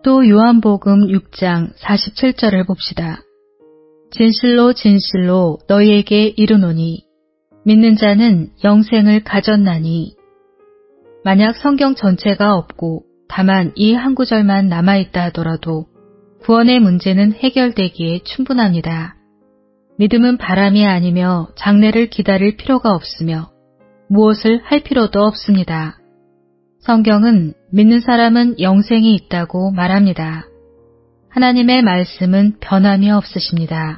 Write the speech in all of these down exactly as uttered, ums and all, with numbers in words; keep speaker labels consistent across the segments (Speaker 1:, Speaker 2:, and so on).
Speaker 1: 또 요한복음 육 장 사십칠 절을 봅시다. 진실로 진실로 너희에게 이르노니 믿는 자는 영생을 가졌나니. 만약 성경 전체가 없고 다만 이 한 구절만 남아있다 하더라도 구원의 문제는 해결되기에 충분합니다. 믿음은 바람이 아니며 장래를 기다릴 필요가 없으며 무엇을 할 필요도 없습니다. 성경은 믿는 사람은 영생이 있다고 말합니다. 하나님의 말씀은 변함이 없으십니다.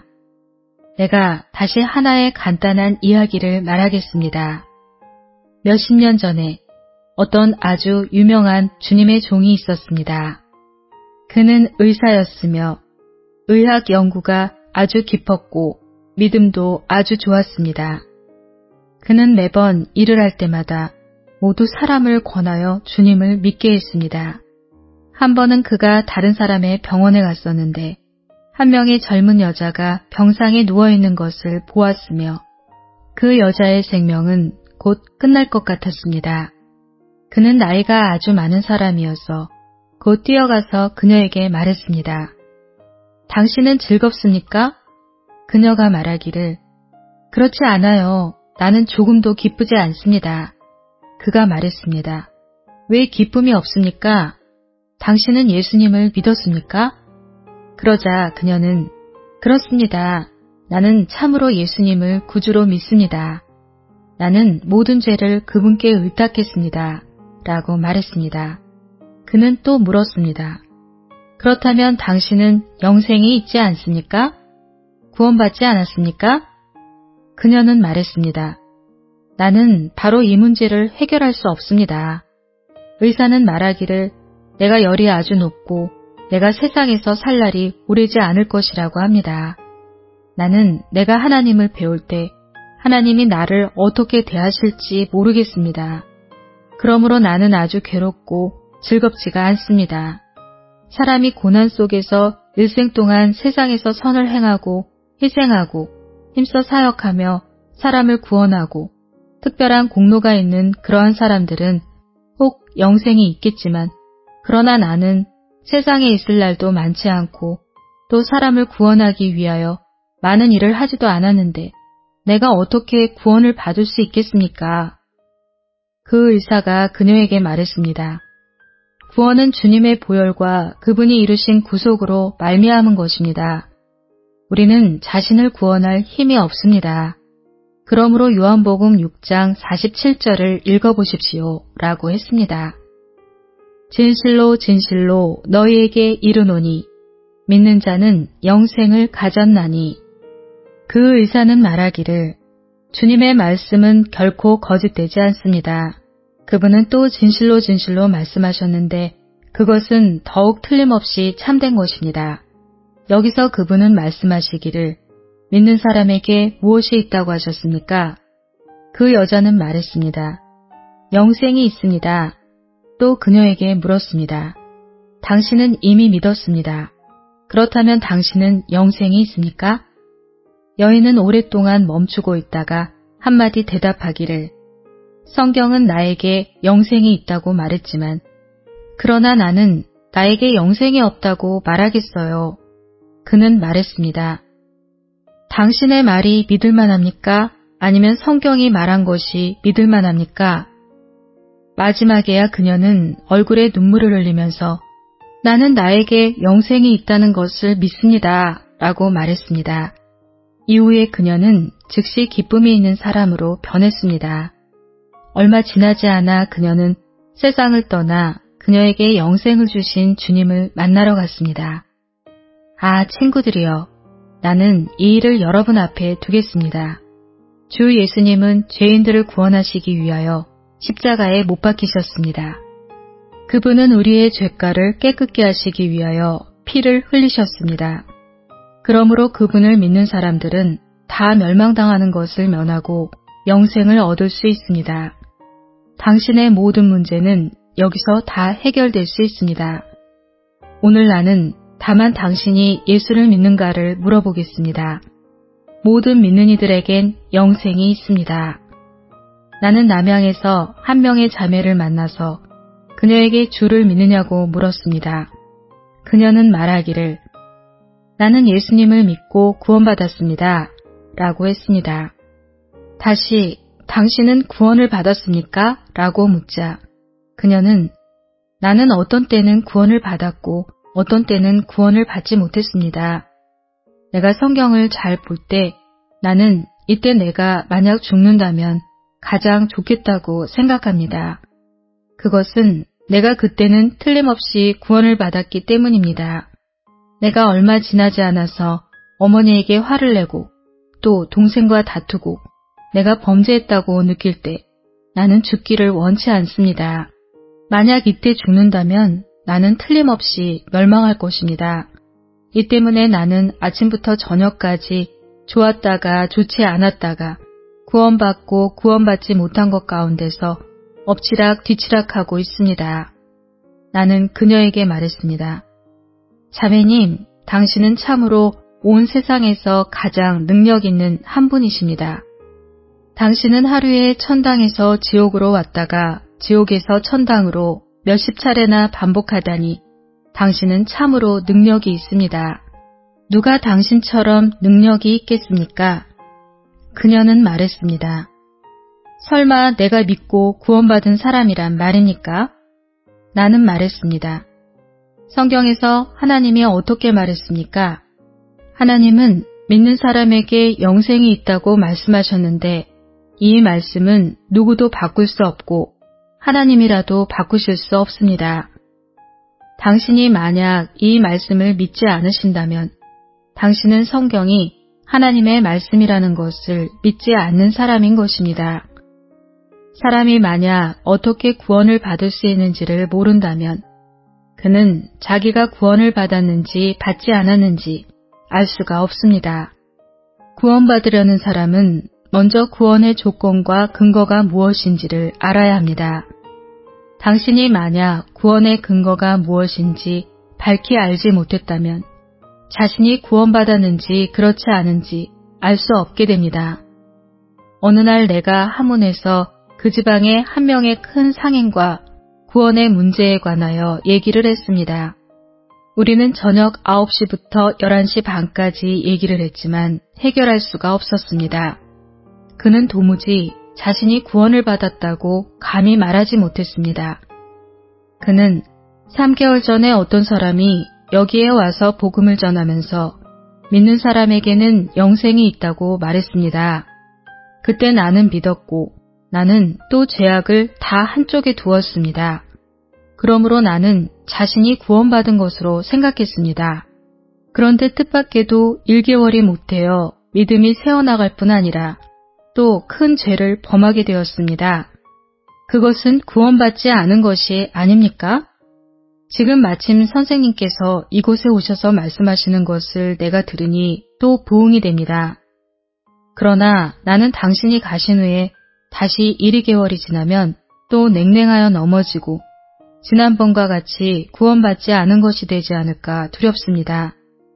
Speaker 1: 내가 다시 하나의 간단한 이야기를 말하겠습니다. 몇십 년 전에 어떤 아주 유명한 주님의 종이 있었습니다. 그는 의사였으며 의학 연구가 아주 깊었고 믿음도 아주 좋았습니다. 그는 매번 일을 할 때마다 모두 사람을 권하여 주님을 믿게 했습니다. 한 번은 그가 다른 사람의 병원에 갔었는데 한 명의 젊은 여자가 병상에 누워있는 것을 보았으며 그 여자의 생명은 곧 끝날 것 같았습니다. 그는 나이가 아주 많은 사람이어서 곧 뛰어가서 그녀에게 말했습니다. 당신은 즐겁습니까? 그녀가 말하기를 그렇지 않아요. 나는 조금도 기쁘지 않습니다. 그가 말했습니다. 왜 기쁨이 없습니까? 당신은 예수님을 믿었습니까? 그러자 그녀는 그렇습니다. 나는 참으로 예수님을 구주로 믿습니다. 나는 모든 죄를 그분께 의탁했습니다. 라고 말했습니다. 그는 또 물었습니다. 그렇다면 당신은 영생이 있지 않습니까? 구원받지 않았습니까? 그녀는 말했습니다. 나는 바로 이 문제를 해결할 수 없습니다. 의사는 말하기를 내가 열이 아주 높고 내가 세상에서 살 날이 오래지 않을 것이라고 합니다. 나는 내가 하나님을 배울 때 하나님이 나를 어떻게 대하실지 모르겠습니다. 그러므로 나는 아주 괴롭고 즐겁지가 않습니다. 사람이 고난 속에서 일생 동안 세상에서 선을 행하고 희생하고 힘써 사역하며 사람을 구원하고 특별한 공로가 있는 그러한 사람들은 혹 영생이 있겠지만 그러나 나는 세상에 있을 날도 많지 않고 또 사람을 구원하기 위하여 많은 일을 하지도 않았는데 내가 어떻게 구원을 받을 수 있겠습니까? 그 의사가 그녀에게 말했습니다. 구원은 주님의 보혈과 그분이 이루신 구속으로 말미암은 것입니다. 우리는 자신을 구원할 힘이 없습니다. 그러므로 요한복음 육 장 사십칠 절을 읽어보십시오. 라고 했습니다. 진실로 진실로 너희에게 이르노니 믿는 자는 영생을 가졌나니. 그 의사는 말하기를 주님의 말씀은 결코 거짓되지 않습니다. 그분은 또 진실로 진실로 말씀하셨는데 그것은 더욱 틀림없이 참된 것입니다. 여기서 그분은 말씀하시기를 믿는 사람에게 무엇이 있다고 하셨습니까? 그 여자는 말했습니다. 영생이 있습니다. 또 그녀에게 물었습니다. 당신은 이미 믿었습니다. 그렇다면 당신은 영생이 있습니까? 여인은 오랫동안 멈추고 있다가 한마디 대답하기를 성경은 나에게 영생이 있다고 말했지만 그러나 나는 나에게 영생이 없다고 말하겠어요. 그는 말했습니다. 당신의 말이 믿을만합니까? 아니면 성경이 말한 것이 믿을만합니까? 마지막에야 그녀는 얼굴에 눈물을 흘리면서 나는 나에게 영생이 있다는 것을 믿습니다. 라고 말했습니다. 이후에 그녀는 즉시 기쁨이 있는 사람으로 변했습니다. 얼마 지나지 않아 그녀는 세상을 떠나 그녀에게 영생을 주신 주님을 만나러 갔습니다. 아, 친구들이여, 나는 이 일을 여러분 앞에 두겠습니다. 주 예수님은 죄인들을 구원하시기 위하여 십자가에 못 박히셨습니다. 그분은 우리의 죄가를 깨끗게 하시기 위하여 피를 흘리셨습니다. 그러므로 그분을 믿는 사람들은 다 멸망당하는 것을 면하고 영생을 얻을 수 있습니다. 당신의 모든 문제는 여기서 다 해결될 수 있습니다. 오늘 나는 다만 당신이 예수를 믿는가를 물어보겠습니다. 모든 믿는 이들에겐 영생이 있습니다. 나는 남양에서 한 명의 자매를 만나서 그녀에게 주를 믿느냐고 물었습니다. 그녀는 말하기를 나는 예수님을 믿고 구원받았습니다. 라고 했습니다. 다시 당신은 구원을 받았습니까? 라고 묻자 그녀는 나는 어떤 때는 구원을 받았고 어떤 때는 구원을 받지 못했습니다. 내가 성경을 잘 볼 때 나는 이때 내가 만약 죽는다면 가장 좋겠다고 생각합니다. 그것은 내가 그때는 틀림없이 구원을 받았기 때문입니다. 내가 얼마 지나지 않아서 어머니에게 화를 내고 또 동생과 다투고 내가 범죄했다고 느낄 때 나는 죽기를 원치 않습니다. 만약 이때 죽는다면 나는 틀림없이 멸망할 것입니다. 이 때문에 나는 아침부터 저녁까지 좋았다가 좋지 않았다가 구원받고 구원받지 못한 것 가운데서 엎치락 뒤치락하고 있습니다. 나는 그녀에게 말했습니다. 자매님, 당신은 참으로 온 세상에서 가장 능력 있는 한 분이십니다. 당신은 하루에 천당에서 지옥으로 왔다가 지옥에서 천당으로 몇십 차례나 반복하다니 당신은 참으로 능력이 있습니다. 누가 당신처럼 능력이 있겠습니까? 그녀는 말했습니다. 설마 내가 믿고 구원받은 사람이란 말입니까? 나는 말했습니다. 성경에서 하나님이 어떻게 말했습니까? 하나님은 믿는 사람에게 영생이 있다고 말씀하셨는데 이 말씀은 누구도 바꿀 수 없고 하나님이라도 바꾸실 수 없습니다. 당신이 만약 이 말씀을 믿지 않으신다면 당신은 성경이 하나님의 말씀이라는 것을 믿지 않는 사람인 것입니다. 사람이 만약 어떻게 구원을 받을 수 있는지를 모른다면 그는 자기가 구원을 받았는지 받지 않았는지 알 수가 없습니다. 구원받으려는 사람은 먼저 구원의 조건과 근거가 무엇인지를 알아야 합니다. 당신이 만약 구원의 근거가 무엇인지 밝히 알지 못했다면 자신이 구원받았는지 그렇지 않은지 알 수 없게 됩니다. 어느 날 내가 하문에서 그 지방의 한 명의 큰 상인과 구원의 문제에 관하여 얘기를 했습니다. 우리는 저녁 아홉 시부터 열한 시 반까지 얘기를 했지만 해결할 수가 없었습니다. 그는 도무지 자신이 구원을 받았다고 감히 말하지 못했습니다. 그는 삼 개월 전에 어떤 사람이 여기에 와서 복음을 전하면서 믿는 사람에게는 영생이 있다고 말했습니다. 그때 나는 믿었고 나는 또 죄악을 다 한쪽에 두었습니다. 그러므로 나는 자신이 구원받은 것으로 생각했습니다. 그런데 뜻밖에도 일 개월이 못되어 믿음이 새어나갈 뿐 아니라 또 큰 죄를 범하게 되었습니다. 그것은 구원받지 않은 것이 아닙니까? 지금 마침 선생님께서 이곳에 오셔서 말씀하시는 것을 내가 들으니 또 부응이 됩니다. 그러나 나는 당신이 가신 후에 다시 일, 이 개월이 지나면 또 냉랭하여 넘어지고 지난번과 같이 구원받지 않은 것이 되지 않을까 두렵습니다.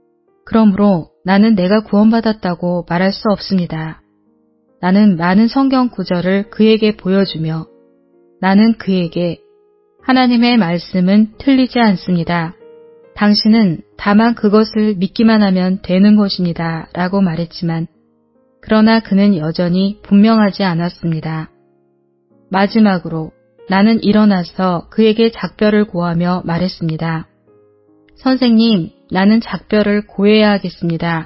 Speaker 1: 그러므로 나는 내가 구원받았다고 말할 수 없습니다. 나는 많은 성경 구절을 그에게 보여주며 나는 그에게 하나님의 말씀은 틀리지 않습니다. 당신은 다만 그것을 믿기만 하면 되는 것입니다. 라고 말했지만 그러나 그는 여전히 분명하지 않았습니다. 마지막으로 나는 일어나서 그에게 작별을 고하며 말했습니다. 선생님, 나는 작별을 고해야 하겠습니다.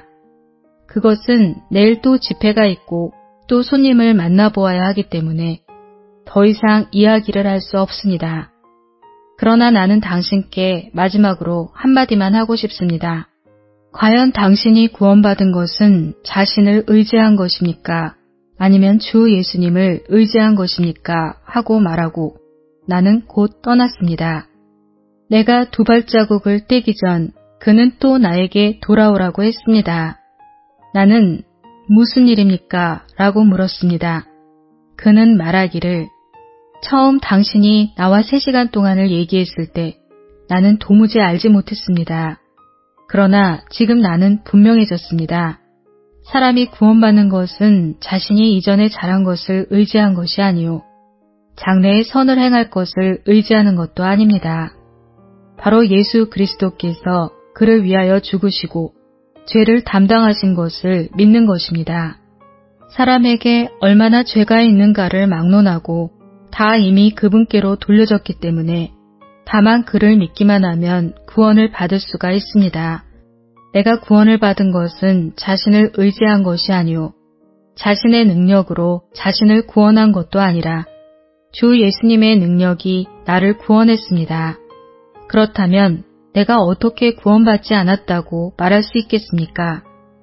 Speaker 1: 그것은 내일 또 집회가 있고 또 손님을 만나보아야 하기 때문에 더 이상 이야기를 할 수 없습니다. 그러나 나는 당신께 마지막으로 한마디만 하고 싶습니다. 과연 당신이 구원받은 것은 자신을 의지한 것입니까? 아니면 주 예수님을 의지한 것입니까? 하고 말하고 나는 곧 떠났습니다. 내가 두 발자국을 떼기 전 그는 또 나에게 돌아오라고 했습니다. 나는 무슨 일입니까? 라고 물었습니다. 그는 말하기를 처음 당신이 나와 세 시간 동안을 얘기했을 때 나는 도무지 알지 못했습니다. 그러나 지금 나는 분명해졌습니다. 사람이 구원받는 것은 자신이 이전에 잘한 것을 의지한 것이 아니요 장래에 선을 행할 것을 의지하는 것도 아닙니다. 바로 예수 그리스도께서 그를 위하여 죽으시고 죄를 담당하신 것을 믿는 것입니다. 사람에게 얼마나 죄가 있는가를 막론하고 다 이미 그분께로 돌려졌기 때문에 다만 그를 믿기만 하면 구원을 받을 수가 있습니다. 내가 구원을 받은 것은 자신을 의지한 것이 아니오 자신의 능력으로 자신을 구원한 것도 아니라 주 예수님의 능력이 나를 구원했습니다. 그렇다면 내가 어떻게 구원받지 않았다고 말할 수 있겠습니까?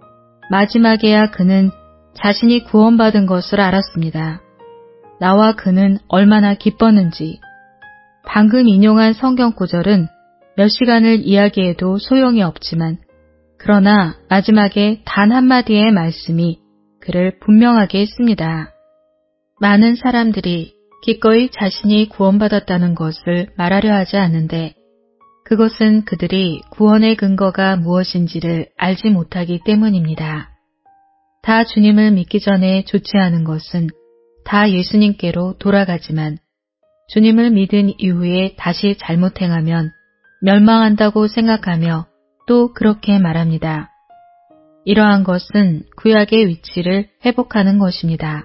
Speaker 1: 마지막에야 그는 자신이 구원받은 것을 알았습니다. 나와 그는 얼마나 기뻤는지. 방금 인용한 성경 구절은 몇 시간을 이야기해도 소용이 없지만 그러나 마지막에 단 한마디의 말씀이 그를 분명하게 했습니다. 많은 사람들이 기꺼이 자신이 구원받았다는 것을 말하려 하지 않는데 그것은 그들이 구원의 근거가 무엇인지를 알지 못하기 때문입니다. 다 주님을 믿기 전에 좋지 않은 것은 다 예수님께로 돌아가지만 주님을 믿은 이후에 다시 잘못 행하면 멸망한다고 생각하며 또 그렇게 말합니다. 이러한 것은 구약의 위치를 회복하는 것입니다.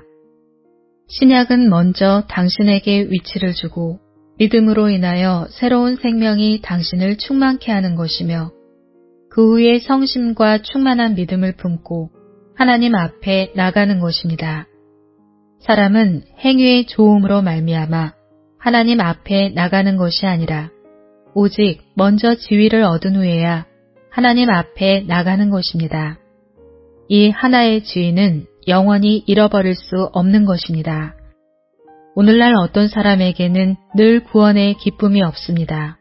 Speaker 1: 신약은 먼저 당신에게 위치를 주고 믿음으로 인하여 새로운 생명이 당신을 충만케 하는 것이며 그 후에 성심과 충만한 믿음을 품고 하나님 앞에 나가는 것입니다. 사람은 행위의 좋음으로 말미암아 하나님 앞에 나가는 것이 아니라 오직 먼저 지위를 얻은 후에야 하나님 앞에 나가는 것입니다. 이 하나의 지위는 영원히 잃어버릴 수 없는 것입니다. 오늘날 어떤 사람에게는 늘 구원의 기쁨이 없습니다.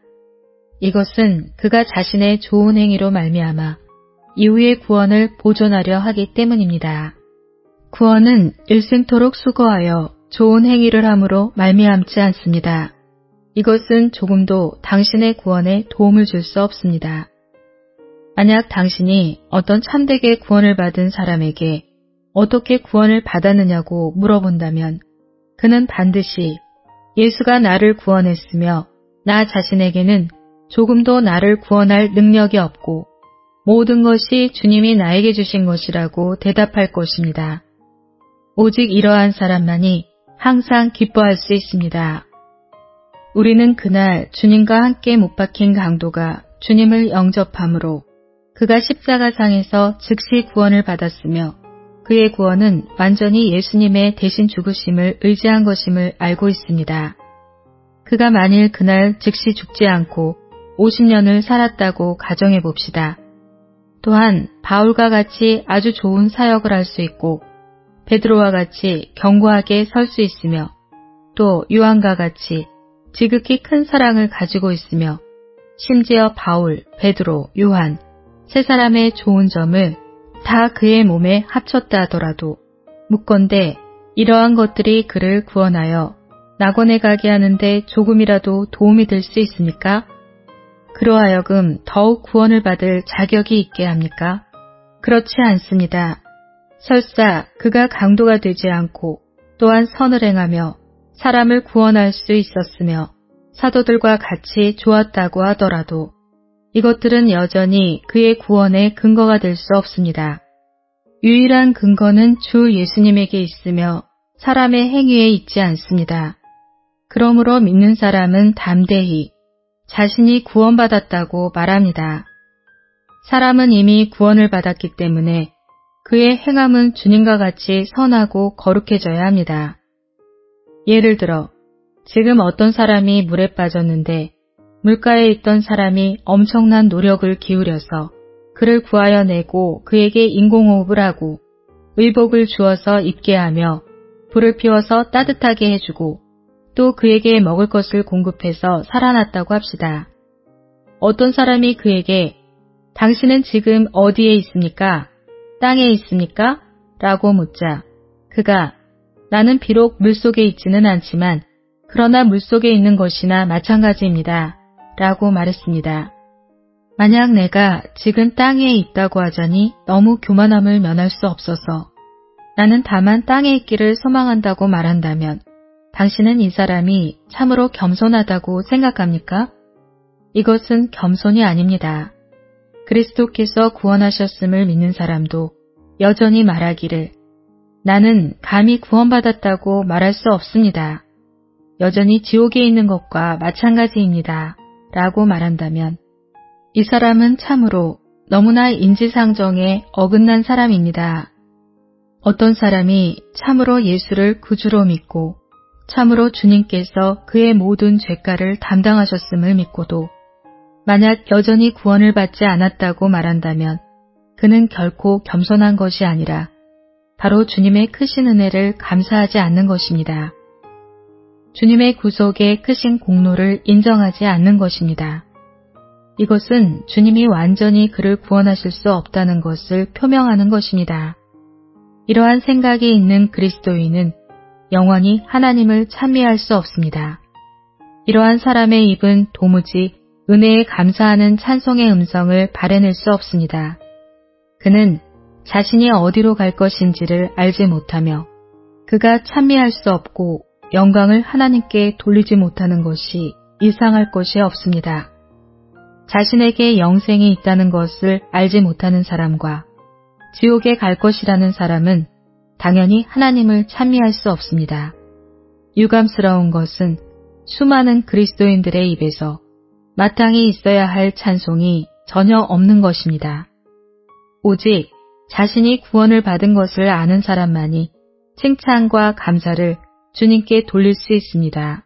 Speaker 1: 이것은 그가 자신의 좋은 행위로 말미암아 이후의 구원을 보존하려 하기 때문입니다. 구원은 일생토록 수고하여 좋은 행위를 함으로 말미암지 않습니다. 이것은 조금도 당신의 구원에 도움을 줄 수 없습니다. 만약 당신이 어떤 참되게 구원을 받은 사람에게 어떻게 구원을 받았느냐고 물어본다면 그는 반드시 예수가 나를 구원했으며 나 자신에게는 조금도 나를 구원할 능력이 없고 모든 것이 주님이 나에게 주신 것이라고 대답할 것입니다. 오직 이러한 사람만이 항상 기뻐할 수 있습니다. 우리는 그날 주님과 함께 못 박힌 강도가 주님을 영접함으로 그가 십자가상에서 즉시 구원을 받았으며 그의 구원은 완전히 예수님의 대신 죽으심을 의지한 것임을 알고 있습니다. 그가 만일 그날 즉시 죽지 않고 오십 년을 살았다고 가정해 봅시다. 또한 바울과 같이 아주 좋은 사역을 할 수 있고 베드로와 같이 견고하게 설 수 있으며 또 요한과 같이 지극히 큰 사랑을 가지고 있으며 심지어 바울, 베드로, 요한 세 사람의 좋은 점을 다 그의 몸에 합쳤다 하더라도 묻건대 이러한 것들이 그를 구원하여 낙원에 가게 하는데 조금이라도 도움이 될 수 있습니까? 그로 하여금 더욱 구원을 받을 자격이 있게 합니까? 그렇지 않습니다. 설사 그가 강도가 되지 않고 또한 선을 행하며 사람을 구원할 수 있었으며 사도들과 같이 좋았다고 하더라도 이것들은 여전히 그의 구원의 근거가 될 수 없습니다. 유일한 근거는 주 예수님에게 있으며 사람의 행위에 있지 않습니다. 그러므로 믿는 사람은 담대히 자신이 구원받았다고 말합니다. 사람은 이미 구원을 받았기 때문에 그의 행함은 주님과 같이 선하고 거룩해져야 합니다. 예를 들어 지금 어떤 사람이 물에 빠졌는데 물가에 있던 사람이 엄청난 노력을 기울여서 그를 구하여 내고 그에게 인공호흡을 하고 의복을 주어서 입게 하며 불을 피워서 따뜻하게 해주고 또 그에게 먹을 것을 공급해서 살아났다고 합시다. 어떤 사람이 그에게 당신은 지금 어디에 있습니까? 땅에 있습니까? 라고 묻자 그가 나는 비록 물속에 있지는 않지만 그러나 물속에 있는 것이나 마찬가지입니다. 라고 말했습니다. 만약 내가 지금 땅에 있다고 하자니 너무 교만함을 면할 수 없어서 나는 다만 땅에 있기를 소망한다고 말한다면 당신은 이 사람이 참으로 겸손하다고 생각합니까? 이것은 겸손이 아닙니다. 그리스도께서 구원하셨음을 믿는 사람도 여전히 말하기를 나는 감히 구원받았다고 말할 수 없습니다. 여전히 지옥에 있는 것과 마찬가지입니다. 라고 말한다면 이 사람은 참으로 너무나 인지상정에 어긋난 사람입니다. 어떤 사람이 참으로 예수를 구주로 믿고 참으로 주님께서 그의 모든 죄가를 담당하셨음을 믿고도 만약 여전히 구원을 받지 않았다고 말한다면 그는 결코 겸손한 것이 아니라 바로 주님의 크신 은혜를 감사하지 않는 것입니다. 주님의 구속의 크신 공로를 인정하지 않는 것입니다. 이것은 주님이 완전히 그를 구원하실 수 없다는 것을 표명하는 것입니다. 이러한 생각이 있는 그리스도인은 영원히 하나님을 찬미할 수 없습니다. 이러한 사람의 입은 도무지 은혜에 감사하는 찬송의 음성을 발해낼 수 없습니다. 그는 자신이 어디로 갈 것인지를 알지 못하며 그가 찬미할 수 없고 영광을 하나님께 돌리지 못하는 것이 이상할 것이 없습니다. 자신에게 영생이 있다는 것을 알지 못하는 사람과 지옥에 갈 것이라는 사람은 당연히 하나님을 찬미할 수 없습니다. 유감스러운 것은 수많은 그리스도인들의 입에서 마땅히 있어야 할 찬송이 전혀 없는 것입니다. 오직 자신이 구원을 받은 것을 아는 사람만이 칭찬과 감사를 주님께 돌릴 수 있습니다.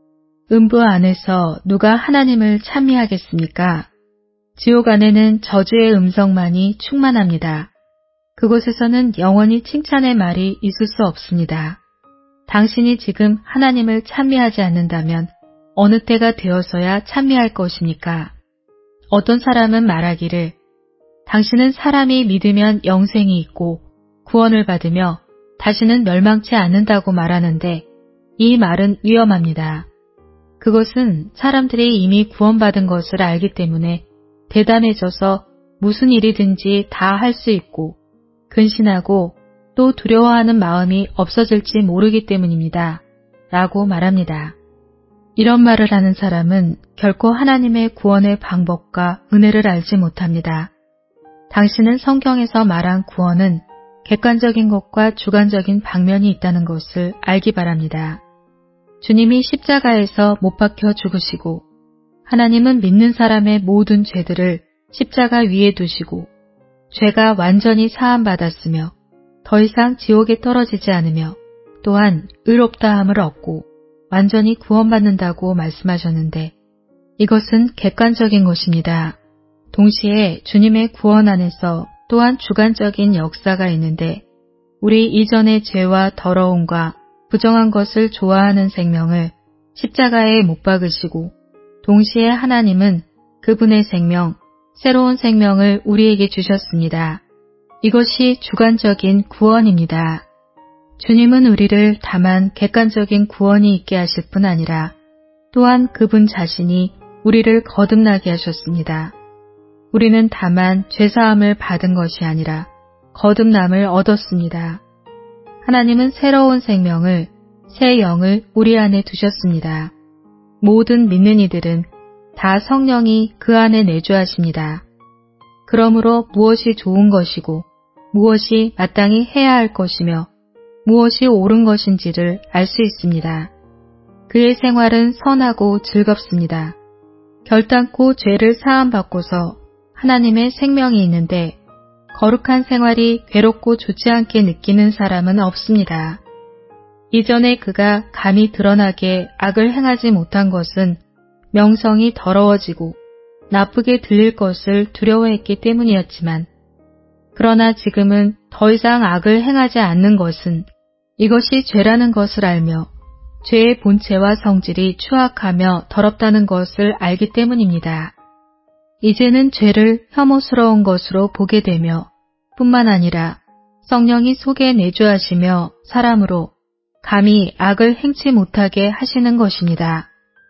Speaker 1: 음부 안에서 누가 하나님을 찬미하겠습니까? 지옥 안에는 저주의 음성만이 충만합니다. 그곳에서는 영원히 칭찬의 말이 있을 수 없습니다. 당신이 지금 하나님을 찬미하지 않는다면 어느 때가 되어서야 찬미할 것입니까? 어떤 사람은 말하기를 당신은 사람이 믿으면 영생이 있고 구원을 받으며 다시는 멸망치 않는다고 말하는데 이 말은 위험합니다. 그것은 사람들이 이미 구원받은 것을 알기 때문에 대담해져서 무슨 일이든지 다 할 수 있고 근신하고 또 두려워하는 마음이 없어질지 모르기 때문입니다. 라고 말합니다. 이런 말을 하는 사람은 결코 하나님의 구원의 방법과 은혜를 알지 못합니다. 당신은 성경에서 말한 구원은 객관적인 것과 주관적인 방면이 있다는 것을 알기 바랍니다. 주님이 십자가에서 못 박혀 죽으시고 하나님은 믿는 사람의 모든 죄들을 십자가 위에 두시고 죄가 완전히 사함받았으며 더 이상 지옥에 떨어지지 않으며 또한 의롭다함을 얻고 완전히 구원받는다고 말씀하셨는데 이것은 객관적인 것입니다. 동시에 주님의 구원 안에서 또한 주관적인 역사가 있는데 우리 이전의 죄와 더러움과 부정한 것을 좋아하는 생명을 십자가에 못 박으시고 동시에 하나님은 그분의 생명, 새로운 생명을 우리에게 주셨습니다. 이것이 주관적인 구원입니다. 주님은 우리를 다만 객관적인 구원이 있게 하실 뿐 아니라 또한 그분 자신이 우리를 거듭나게 하셨습니다. 우리는 다만 죄사함을 받은 것이 아니라 거듭남을 얻었습니다. 하나님은 새로운 생명을, 새 영을 우리 안에 두셨습니다. 모든 믿는 이들은 다 성령이 그 안에 내주하십니다. 그러므로 무엇이 좋은 것이고 무엇이 마땅히 해야 할 것이며 무엇이 옳은 것인지를 알 수 있습니다. 그의 생활은 선하고 즐겁습니다. 결단코 죄를 사함받고서 하나님의 생명이 있는데 거룩한 생활이 괴롭고 좋지 않게 느끼는 사람은 없습니다. 이전에 그가 감히 드러나게 악을 행하지 못한 것은 명성이 더러워지고 나쁘게 들릴 것을 두려워했기 때문이었지만 그러나 지금은 더 이상 악을 행하지 않는 것은 이것이 죄라는 것을 알며 죄의 본체와 성질이 추악하며 더럽다는 것을 알기 때문입니다. 이제는 죄를 혐오스러운 것으로 보게 되며 뿐만 아니라 성령이 속에 내주하시며 사람으로 감히 악을 행치 못하게 하시는 것입니다.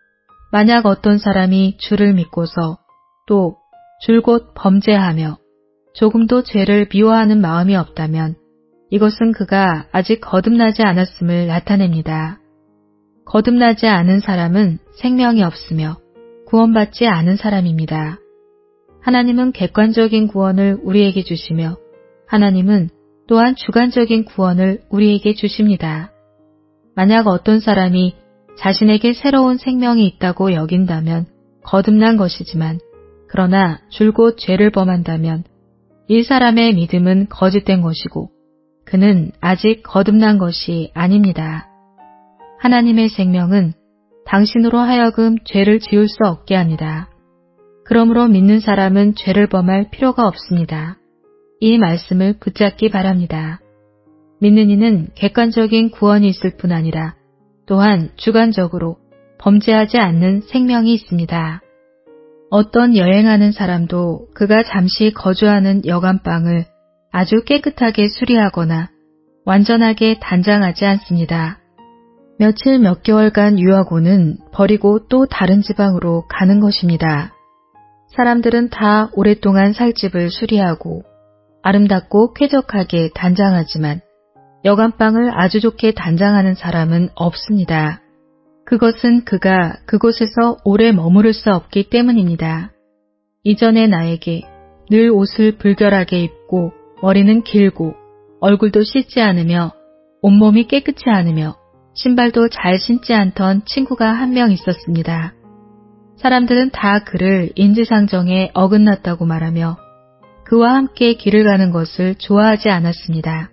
Speaker 1: 만약 어떤 사람이 주를 믿고서 또 줄곧 범죄하며 조금도 죄를 미워하는 마음이 없다면 이것은 그가 아직 거듭나지 않았음을 나타냅니다. 거듭나지 않은 사람은 생명이 없으며 구원받지 않은 사람입니다. 하나님은 객관적인 구원을 우리에게 주시며 하나님은 또한 주관적인 구원을 우리에게 주십니다. 만약 어떤 사람이 자신에게 새로운 생명이 있다고 여긴다면 거듭난 것이지만 그러나 줄곧 죄를 범한다면 이 사람의 믿음은 거짓된 것이고 그는 아직 거듭난 것이 아닙니다. 하나님의 생명은 당신으로 하여금 죄를 지을 수 없게 합니다. 그러므로 믿는 사람은 죄를 범할 필요가 없습니다. 이 말씀을 붙잡기 바랍니다. 믿는 이는 객관적인 구원이 있을 뿐 아니라 또한 주관적으로 범죄하지 않는 생명이 있습니다. 어떤 여행하는 사람도 그가 잠시 거주하는 여관방을 아주 깨끗하게 수리하거나 완전하게 단장하지 않습니다. 며칠 몇 개월간 유하고는 버리고 또 다른 지방으로 가는 것입니다. 사람들은 다 오랫동안 살 집을 수리하고 아름답고 쾌적하게 단장하지만 여관방을 아주 좋게 단장하는 사람은 없습니다. 그것은 그가 그곳에서 오래 머무를 수 없기 때문입니다. 이전에 나에게 늘 옷을 불결하게 입고 머리는 길고 얼굴도 씻지 않으며 온몸이 깨끗이 않으며 신발도 잘 신지 않던 친구가 한 명 있었습니다. 사람들은 다 그를 인지상정에 어긋났다고 말하며 그와 함께 길을 가는 것을 좋아하지 않았습니다.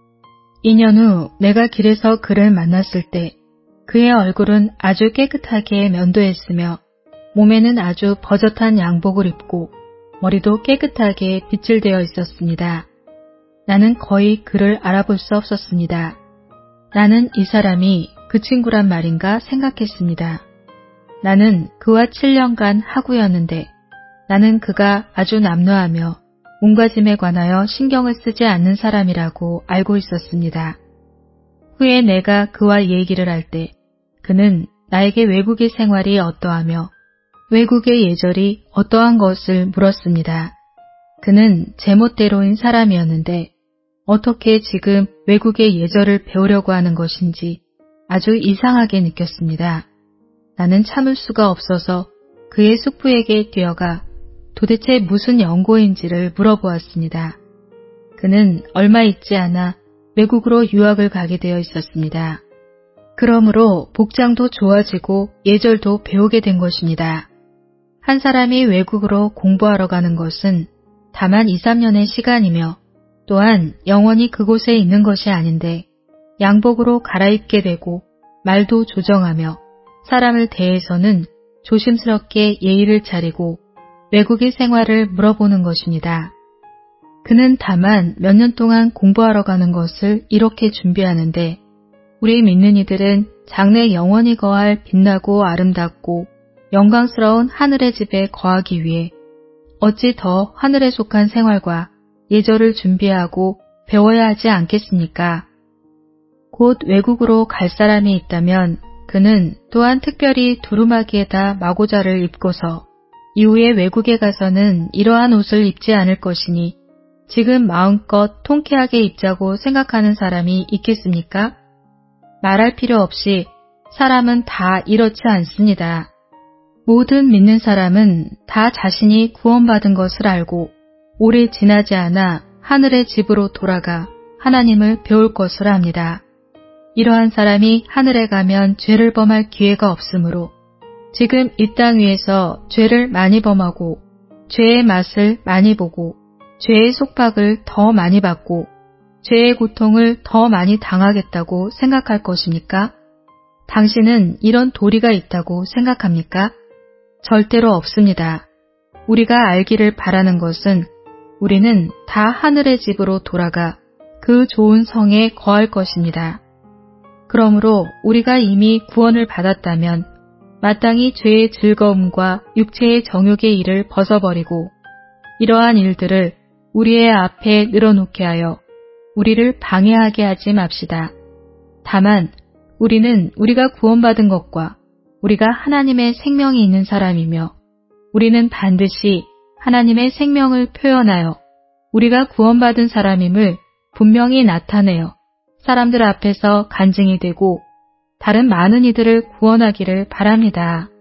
Speaker 1: 이 년 후 내가 길에서 그를 만났을 때 그의 얼굴은 아주 깨끗하게 면도했으며 몸에는 아주 버젓한 양복을 입고 머리도 깨끗하게 빗질되어 있었습니다. 나는 거의 그를 알아볼 수 없었습니다. 나는 이 사람이 그 친구란 말인가 생각했습니다. 나는 그와 칠 년간 하구였는데 나는 그가 아주 남루하며 몸가짐에 관하여 신경을 쓰지 않는 사람이라고 알고 있었습니다. 후에 내가 그와 얘기를 할 때 그는 나에게 외국의 생활이 어떠하며 외국의 예절이 어떠한 것을 물었습니다. 그는 제멋대로인 사람이었는데 어떻게 지금 외국의 예절을 배우려고 하는 것인지 아주 이상하게 느꼈습니다. 나는 참을 수가 없어서 그의 숙부에게 뛰어가 도대체 무슨 연고인지를 물어보았습니다. 그는 얼마 있지 않아 외국으로 유학을 가게 되어 있었습니다. 그러므로 복장도 좋아지고 예절도 배우게 된 것입니다. 한 사람이 외국으로 공부하러 가는 것은 다만 이, 삼 년의 시간이며 또한 영원히 그곳에 있는 것이 아닌데 양복으로 갈아입게 되고 말도 조정하며 사람을 대해서는 조심스럽게 예의를 차리고 외국의 생활을 물어보는 것입니다. 그는 다만 몇 년 동안 공부하러 가는 것을 이렇게 준비하는데 우리 믿는 이들은 장래 영원히 거할 빛나고 아름답고 영광스러운 하늘의 집에 거하기 위해 어찌 더 하늘에 속한 생활과 예절을 준비하고 배워야 하지 않겠습니까? 곧 외국으로 갈 사람이 있다면 그는 또한 특별히 두루마기에다 마고자를 입고서 이후에 외국에 가서는 이러한 옷을 입지 않을 것이니 지금 마음껏 통쾌하게 입자고 생각하는 사람이 있겠습니까? 말할 필요 없이 사람은 다 이렇지 않습니다. 모든 믿는 사람은 다 자신이 구원받은 것을 알고 오래 지나지 않아 하늘의 집으로 돌아가 하나님을 배울 것을 압니다. 이러한 사람이 하늘에 가면 죄를 범할 기회가 없으므로 지금 이 땅 위에서 죄를 많이 범하고 죄의 맛을 많이 보고 죄의 속박을 더 많이 받고 죄의 고통을 더 많이 당하겠다고 생각할 것입니까? 당신은 이런 도리가 있다고 생각합니까? 절대로 없습니다. 우리가 알기를 바라는 것은 우리는 다 하늘의 집으로 돌아가 그 좋은 성에 거할 것입니다. 그러므로 우리가 이미 구원을 받았다면 마땅히 죄의 즐거움과 육체의 정욕의 일을 벗어버리고 이러한 일들을 우리의 앞에 늘어놓게 하여 우리를 방해하게 하지 맙시다. 다만 우리는 우리가 구원받은 것과 우리가 하나님의 생명이 있는 사람이며 우리는 반드시 하나님의 생명을 표현하여 우리가 구원받은 사람임을 분명히 나타내어 사람들 앞에서 간증이 되고 다른 많은 이들을 구원하기를 바랍니다.